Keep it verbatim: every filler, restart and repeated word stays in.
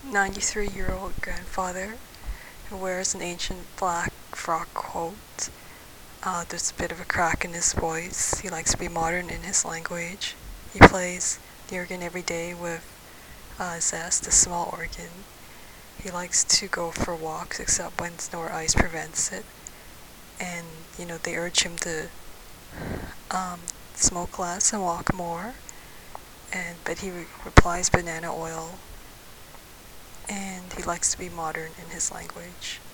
ninety-three-year-old grandfather who wears an ancient black frock coat. Uh, there's a bit of a crack in his voice. He likes to be modern in his language. He plays the organ every day with uh, zest, a small organ. He likes to go for walks except when snow or ice prevents it. And, you know, they urge him to um, smoke less and walk more. And but he re- replies banana oil. And he likes to be modern in his language.